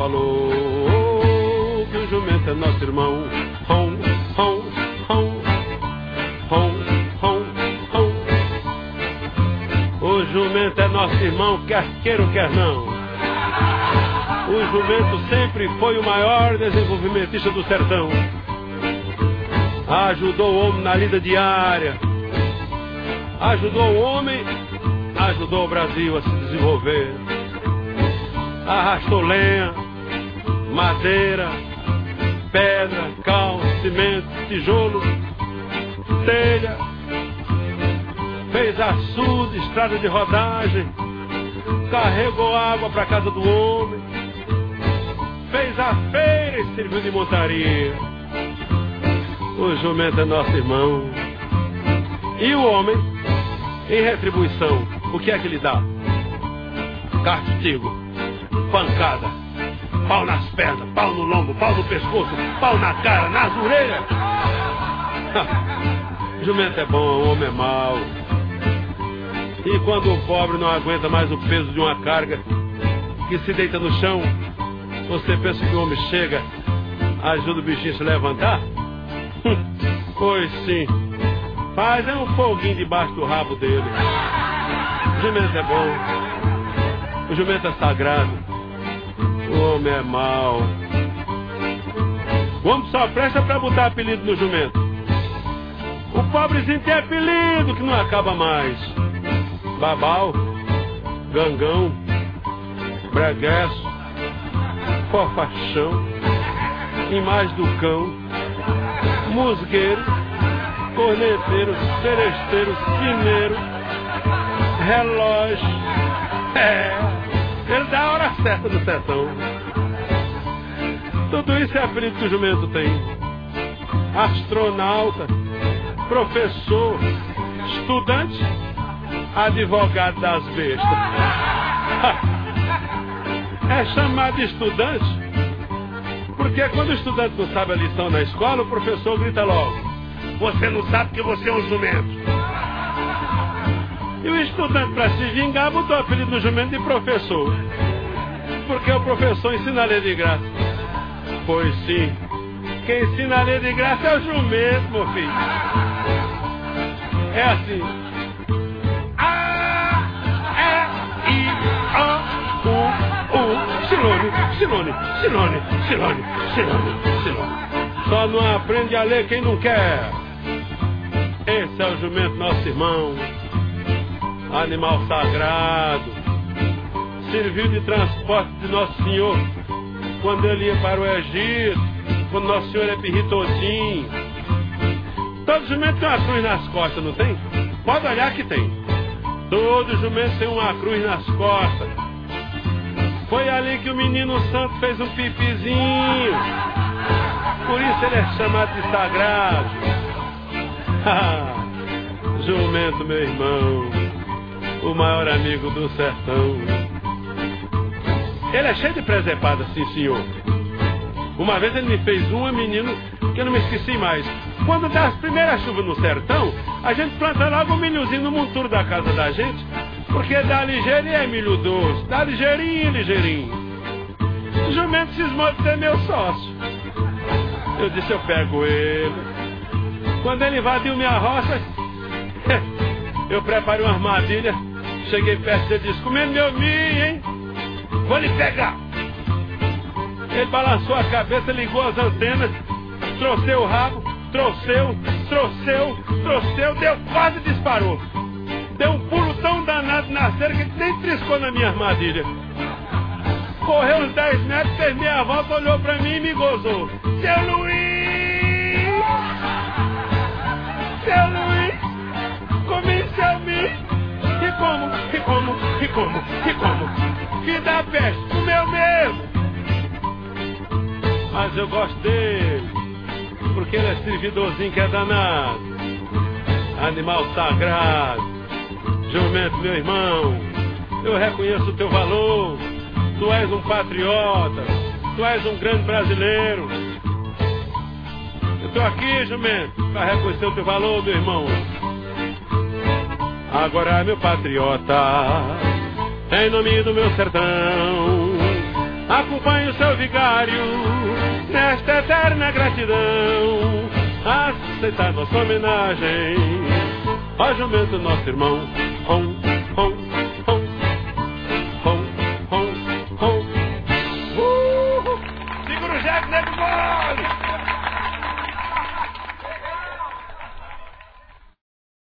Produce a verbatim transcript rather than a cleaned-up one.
falou que o jumento é nosso irmão. Rom, rom, rom, rom, rom, rom. O jumento é nosso irmão, quer queira ou quer não. O jumento sempre foi o maior desenvolvimentista do sertão. Ajudou o homem na lida diária. Ajudou o homem, ajudou o Brasil a se desenvolver. Arrastou lenha, madeira, pedra, cal, cimento, tijolo, telha. Fez açude, estrada de rodagem. Carregou água para casa do homem. Fez a feira e serviu de montaria. O jumento é nosso irmão. E o homem, em retribuição, o que é que lhe dá? Castigo, pancada, pau nas pernas, pau no lombo, pau no pescoço, pau na cara, nas orelhas. Jumento é bom, o homem é mau. E quando o pobre não aguenta mais o peso de uma carga, que se deita no chão, você pensa que o homem chega, ajuda o bichinho a se levantar? Pois sim. Faz é um foguinho debaixo do rabo dele. O jumento é bom. O jumento é sagrado. O homem é mau. O homem só presta pra botar apelido no jumento. O pobrezinho tem apelido que não acaba mais. Babau, gangão, bregueço, forfachão, imagem do cão, musgueiro, corneteiro, seresteiro, sineiro, relógio. É, ele dá a hora certa no sertão. Tudo isso é apelido que o jumento tem. Astronauta, professor, estudante, advogado das bestas. É chamado de estudante porque quando o estudante não sabe a lição na escola, o professor grita logo: você não sabe que você é um jumento. E o estudante, para se vingar, botou o apelido no jumento de professor, porque o professor ensina a ler de graça. Pois sim, quem ensina a ler de graça é o jumento, meu filho. É assim: A, E, I, O, U, U, Sinônimo, sinônimo, sinônimo, sinônimo, sinônimo, sinônimo. Só não aprende a ler quem não quer. Esse é o jumento, nosso irmão. Animal sagrado. Serviu de transporte de Nosso Senhor quando ele ia para o Egito, quando Nosso Senhor é pirritodinho. Todo jumento tem uma cruz nas costas, não tem? Pode olhar que tem. Todo jumento tem uma cruz nas costas. Foi ali que o menino santo fez um pipizinho. Por isso ele é chamado de sagrado. Jumento, meu irmão, o maior amigo do sertão. Ele é cheio de presepada, sim senhor. Uma vez ele me fez uma, menino, que eu não me esqueci mais. Quando dá as primeiras chuvas no sertão, a gente planta logo um milhozinho no monturo da casa da gente, porque dá ligeirinho é milho doce, dá ligeirinho, ligeirinho. O jumento cismou de ser meu sócio. Eu disse, eu pego ele. Quando ele invadiu minha roça, eu preparei uma armadilha. Cheguei perto dele e disse, comendo meu milho, hein? Vou lhe pegar. Ele balançou a cabeça, ligou as antenas, trouxeu o rabo, trouxeu, trouxeu, trouxeu, deu, quase disparou. Deu um pulo tão danado na cerca que nem triscou na minha armadilha. Correu uns dez metros, fez meia volta, olhou pra mim e me gozou. Seu Luiz! Seu Luiz! Comi seu milho! E como? E como? E como? E como? Que dá peste, comeu mesmo! Mas eu gosto dele, porque ele é servidorzinho que é danado. Animal sagrado. Jumento, meu irmão, eu reconheço o teu valor. Tu és um patriota, tu és um grande brasileiro. Eu estou aqui, jumento, para reconhecer o teu valor, meu irmão. Agora, meu patriota, em nome do meu sertão, acompanhe o seu vigário nesta eterna gratidão, aceitar nossa homenagem, ó jumento nosso irmão. Om.